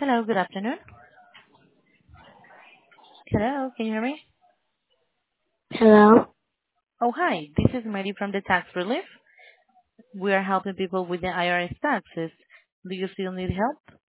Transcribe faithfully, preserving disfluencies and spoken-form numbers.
Hello, good afternoon. Hello, can you hear me? Hello. Oh, hi. This is Mary from the Tax Relief. We are helping people with the I R S taxes. Do you still need help?